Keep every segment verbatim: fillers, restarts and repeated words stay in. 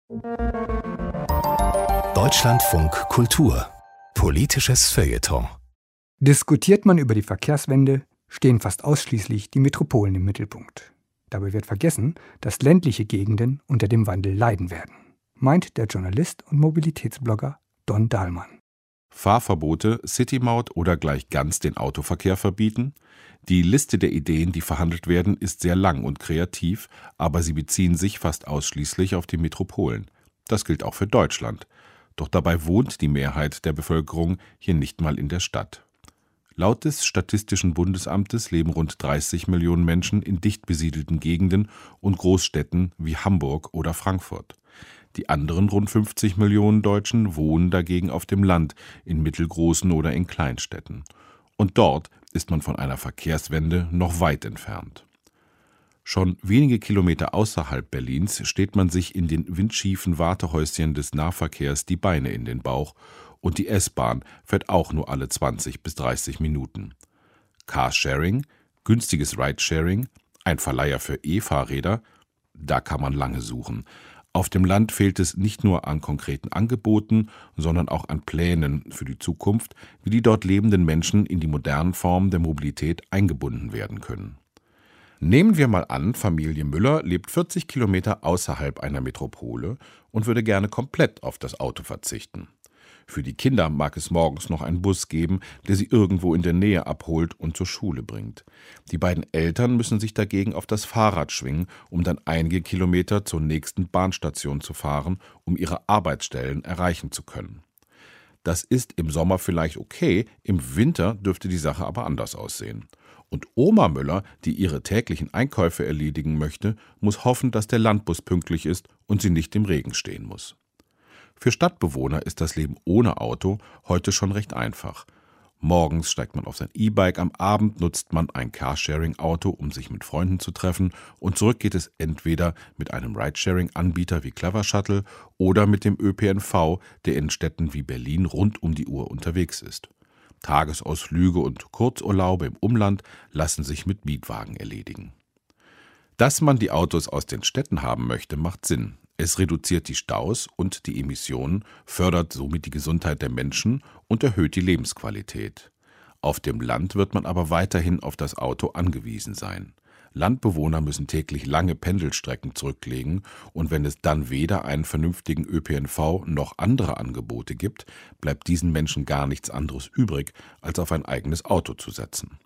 Deutschlandfunk Kultur. Politisches Feuilleton. Diskutiert man über die Verkehrswende, stehen fast ausschließlich die Metropolen im Mittelpunkt. Dabei wird vergessen, dass ländliche Gegenden unter dem Wandel leiden werden, meint der Journalist und Mobilitätsblogger Don Dahlmann. Fahrverbote, Citymaut oder gleich ganz den Autoverkehr verbieten? Die Liste der Ideen, die verhandelt werden, ist sehr lang und kreativ, aber sie beziehen sich fast ausschließlich auf die Metropolen. Das gilt auch für Deutschland. Doch dabei wohnt die Mehrheit der Bevölkerung hier nicht mal in der Stadt. Laut des Statistischen Bundesamtes leben rund dreißig Millionen Menschen in dicht besiedelten Gegenden und Großstädten wie Hamburg oder Frankfurt. Die anderen rund fünfzig Millionen Deutschen wohnen dagegen auf dem Land, in mittelgroßen oder in Kleinstädten. Und dort ist man von einer Verkehrswende noch weit entfernt. Schon wenige Kilometer außerhalb Berlins steht man sich in den windschiefen Wartehäuschen des Nahverkehrs die Beine in den Bauch und die S-Bahn fährt auch nur alle zwanzig bis dreißig Minuten. Carsharing, günstiges Ridesharing, ein Verleiher für E-Fahrräder, da kann man lange suchen. Auf dem Land fehlt es nicht nur an konkreten Angeboten, sondern auch an Plänen für die Zukunft, wie die dort lebenden Menschen in die modernen Formen der Mobilität eingebunden werden können. Nehmen wir mal an, Familie Müller lebt vierzig Kilometer außerhalb einer Metropole und würde gerne komplett auf das Auto verzichten. Für die Kinder mag es morgens noch einen Bus geben, der sie irgendwo in der Nähe abholt und zur Schule bringt. Die beiden Eltern müssen sich dagegen auf das Fahrrad schwingen, um dann einige Kilometer zur nächsten Bahnstation zu fahren, um ihre Arbeitsstellen erreichen zu können. Das ist im Sommer vielleicht okay, im Winter dürfte die Sache aber anders aussehen. Und Oma Müller, die ihre täglichen Einkäufe erledigen möchte, muss hoffen, dass der Landbus pünktlich ist und sie nicht im Regen stehen muss. Für Stadtbewohner ist das Leben ohne Auto heute schon recht einfach. Morgens steigt man auf sein E-Bike, am Abend nutzt man ein Carsharing-Auto, um sich mit Freunden zu treffen, und zurück geht es entweder mit einem Ridesharing-Anbieter wie Clever Shuttle oder mit dem Ö P N V, der in Städten wie Berlin rund um die Uhr unterwegs ist. Tagesausflüge und Kurzurlaube im Umland lassen sich mit Mietwagen erledigen. Dass man die Autos aus den Städten haben möchte, macht Sinn. Es reduziert die Staus und die Emissionen, fördert somit die Gesundheit der Menschen und erhöht die Lebensqualität. Auf dem Land wird man aber weiterhin auf das Auto angewiesen sein. Landbewohner müssen täglich lange Pendelstrecken zurücklegen und wenn es dann weder einen vernünftigen Ö P N V noch andere Angebote gibt, bleibt diesen Menschen gar nichts anderes übrig, als auf ein eigenes Auto zu setzen.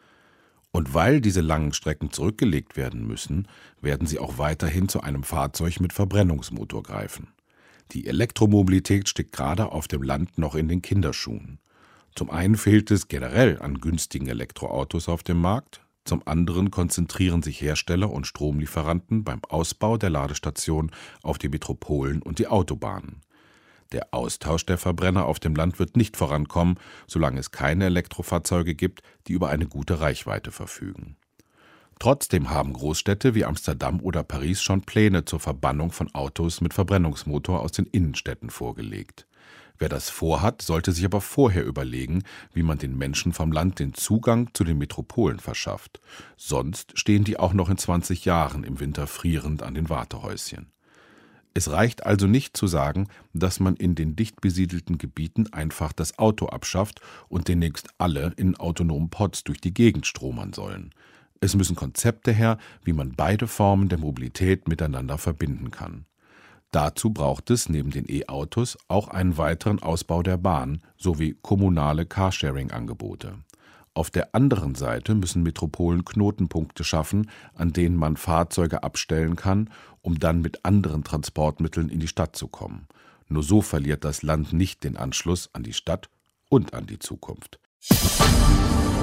Und weil diese langen Strecken zurückgelegt werden müssen, werden sie auch weiterhin zu einem Fahrzeug mit Verbrennungsmotor greifen. Die Elektromobilität steckt gerade auf dem Land noch in den Kinderschuhen. Zum einen fehlt es generell an günstigen Elektroautos auf dem Markt, zum anderen konzentrieren sich Hersteller und Stromlieferanten beim Ausbau der Ladestationen auf die Metropolen und die Autobahnen. Der Austausch der Verbrenner auf dem Land wird nicht vorankommen, solange es keine Elektrofahrzeuge gibt, die über eine gute Reichweite verfügen. Trotzdem haben Großstädte wie Amsterdam oder Paris schon Pläne zur Verbannung von Autos mit Verbrennungsmotor aus den Innenstädten vorgelegt. Wer das vorhat, sollte sich aber vorher überlegen, wie man den Menschen vom Land den Zugang zu den Metropolen verschafft. Sonst stehen die auch noch in zwanzig Jahren im Winter frierend an den Wartehäuschen. Es reicht also nicht zu sagen, dass man in den dicht besiedelten Gebieten einfach das Auto abschafft und demnächst alle in autonomen Pods durch die Gegend stromern sollen. Es müssen Konzepte her, wie man beide Formen der Mobilität miteinander verbinden kann. Dazu braucht es neben den E-Autos auch einen weiteren Ausbau der Bahn sowie kommunale Carsharing-Angebote. Auf der anderen Seite müssen Metropolen Knotenpunkte schaffen, an denen man Fahrzeuge abstellen kann, um dann mit anderen Transportmitteln in die Stadt zu kommen. Nur so verliert das Land nicht den Anschluss an die Stadt und an die Zukunft.